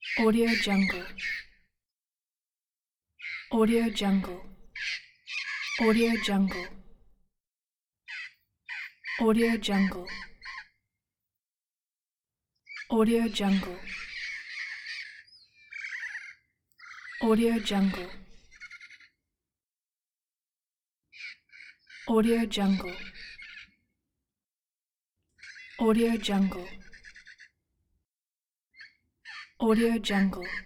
Audio Jungle. Audio Jungle. Audio Jungle. Audio Jungle. Audio Jungle. Audio Jungle. Audio Jungle. Audio Jungle. Audio Jungle.